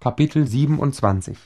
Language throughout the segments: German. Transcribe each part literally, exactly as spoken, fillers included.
Kapitel siebenundzwanzig.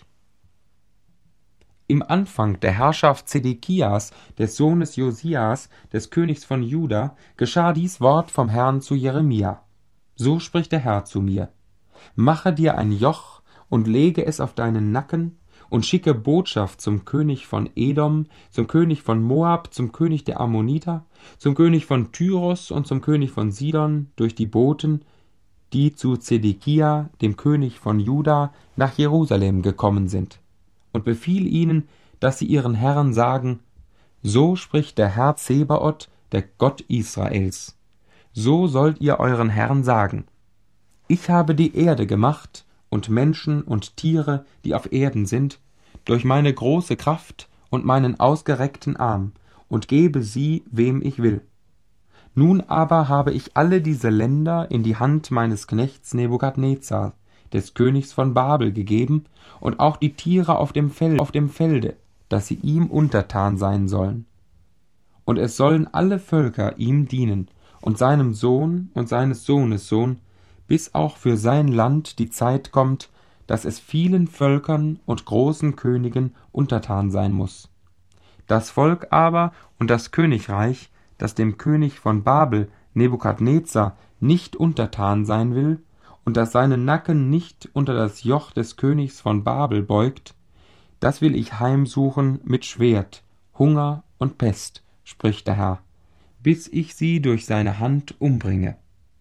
Im Anfang der Herrschaft Zedekias, des Sohnes Josias, des Königs von Juda, geschah dies Wort vom Herrn zu Jeremia. So spricht der Herr zu mir: Mache dir ein Joch und lege es auf deinen Nacken und schicke Botschaft zum König von Edom, zum König von Moab, zum König der Ammoniter, zum König von Tyrus und zum König von Sidon durch die Boten, die zu Zedekia, dem König von Juda, nach Jerusalem gekommen sind, und befiehl ihnen, dass sie ihren Herren sagen: So spricht der Herr Zebaoth, der Gott Israels. So sollt ihr euren Herren sagen: Ich habe die Erde gemacht und Menschen und Tiere, die auf Erden sind, durch meine große Kraft und meinen ausgereckten Arm, und gebe sie, wem ich will. Nun aber habe ich alle diese Länder in die Hand meines Knechts Nebukadnezar, des Königs von Babel, gegeben, und auch die Tiere auf dem Feld, auf dem Felde, dass sie ihm untertan sein sollen. Und es sollen alle Völker ihm dienen, und seinem Sohn und seines Sohnes Sohn, bis auch für sein Land die Zeit kommt, dass es vielen Völkern und großen Königen untertan sein muß. Das Volk aber und das Königreich, das dem König von Babel, Nebukadnezar, nicht untertan sein will, und das seinen Nacken nicht unter das Joch des Königs von Babel beugt, das will ich heimsuchen mit Schwert, Hunger und Pest, spricht der Herr, bis ich sie durch seine Hand umbringe.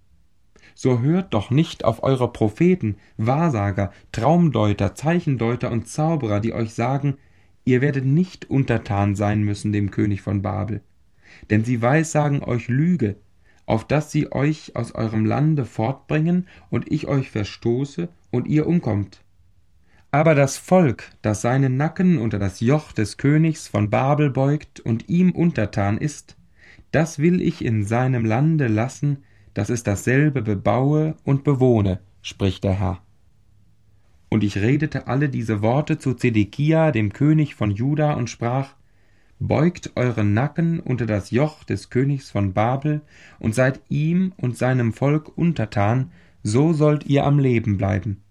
So hört doch nicht auf eure Propheten, Wahrsager, Traumdeuter, Zeichendeuter und Zauberer, die euch sagen: Ihr werdet nicht untertan sein müssen dem König von Babel. Denn sie weissagen euch Lüge, auf dass sie euch aus eurem Lande fortbringen und ich euch verstoße und ihr umkommt. Aber das Volk, das seinen Nacken unter das Joch des Königs von Babel beugt und ihm untertan ist, das will ich in seinem Lande lassen, dass es dasselbe bebaue und bewohne, spricht der Herr. Und ich redete alle diese Worte zu Zedekia, dem König von Juda, und sprach: Beugt euren Nacken unter das Joch des Königs von Babel und seid ihm und seinem Volk untertan, so sollt ihr am Leben bleiben.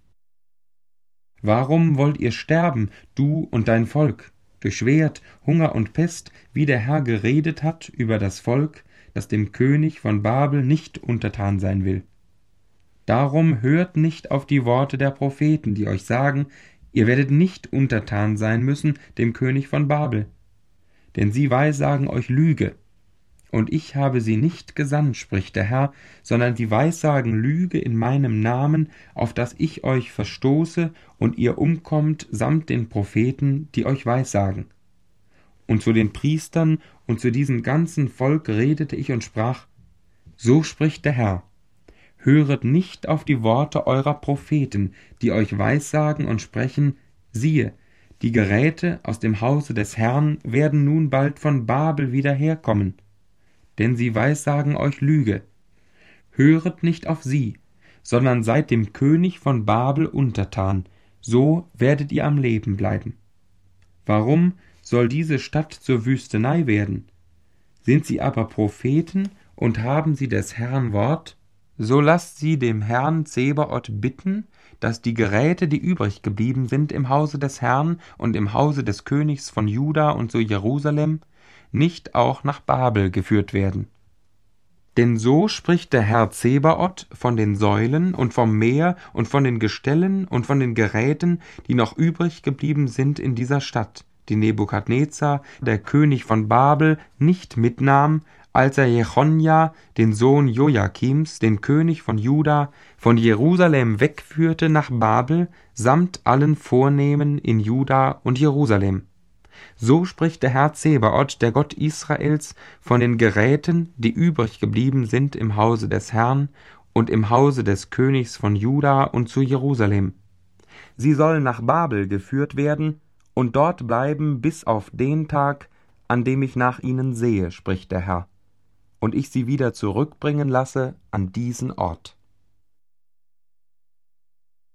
Warum wollt ihr sterben, du und dein Volk, durch Schwert, Hunger und Pest, wie der Herr geredet hat über das Volk, das dem König von Babel nicht untertan sein will? Darum hört nicht auf die Worte der Propheten, die euch sagen: Ihr werdet nicht untertan sein müssen dem König von Babel. Denn sie weissagen euch Lüge. Und ich habe sie nicht gesandt, spricht der Herr, sondern sie weissagen Lüge in meinem Namen, auf dass ich euch verstoße und ihr umkommt samt den Propheten, die euch weissagen. Und zu den Priestern und zu diesem ganzen Volk redete ich und sprach: So spricht der Herr: Höret nicht auf die Worte eurer Propheten, die euch weissagen und sprechen: Siehe, die Geräte aus dem Hause des Herrn werden nun bald von Babel wieder herkommen. Denn sie weissagen euch Lüge. Höret nicht auf sie, sondern seid dem König von Babel untertan, so werdet ihr am Leben bleiben. Warum soll diese Stadt zur Wüstenei werden? Sind sie aber Propheten und haben sie des Herrn Wort? So lasst sie dem Herrn Zebaoth bitten, dass die Geräte, die übrig geblieben sind im Hause des Herrn und im Hause des Königs von Juda und zu Jerusalem, nicht auch nach Babel geführt werden. Denn so spricht der Herr Zebaoth von den Säulen und vom Meer und von den Gestellen und von den Geräten, die noch übrig geblieben sind in dieser Stadt, die Nebukadnezar, der König von Babel, nicht mitnahm, als er Jechonja, den Sohn Joachims, den König von Juda, von Jerusalem wegführte nach Babel, samt allen Vornehmen in Juda und Jerusalem. So spricht der Herr Zebaoth, der Gott Israels, von den Geräten, die übrig geblieben sind im Hause des Herrn und im Hause des Königs von Juda und zu Jerusalem. Sie sollen nach Babel geführt werden und dort bleiben bis auf den Tag, an dem ich nach ihnen sehe, spricht der Herr, und ich sie wieder zurückbringen lasse an diesen Ort.